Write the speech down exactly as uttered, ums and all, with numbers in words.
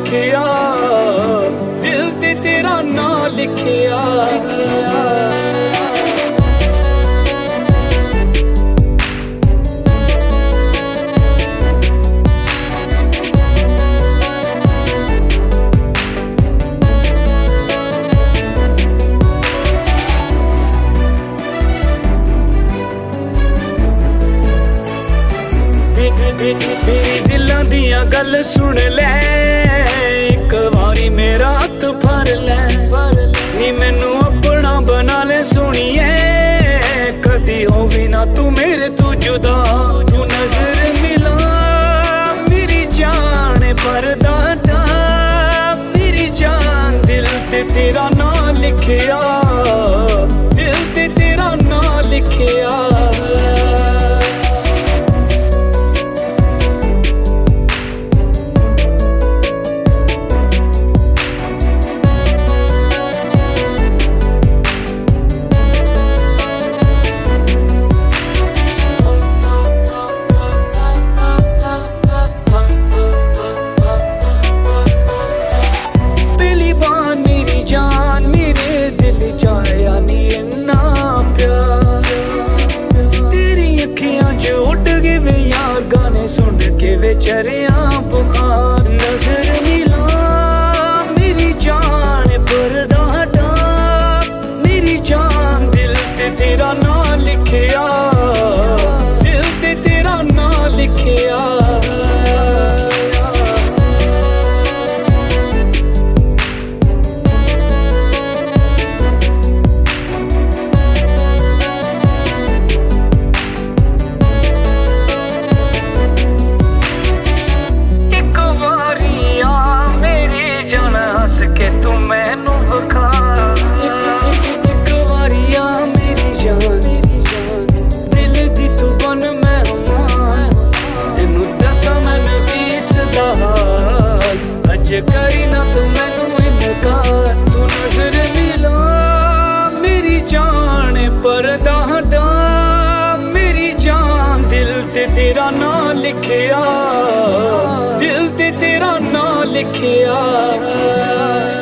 लिखिया, दिल ते तेरा ना लिखिया। मेरी दिलों दियां गल सुन ले, एक बारी मेरा हथ फड़ ले, नी मैनू अपना बना ले सोनिए, कदी होवी ना तू मेरे तू जुदा। तू नजर मिला मेरी जान परदा हटा, मेरी जान दिल ते तेरा ना लिखिया, दिल ते तेरा ना लिखिया। सुन के बेचरिया बुखार, नजर मिला मेरी जान पर्दा हटा, मेरी जान दिल ते तेरा ना लिखिया, दिल ते तेरा ना लिखिया। करी ना तू मैनू इनकार, तू नजर मिला मेरी जान पर्दा हटा, मेरी जान दिल ते तेरा ना लिखिया, दिल ते तेरा ना लिखिया।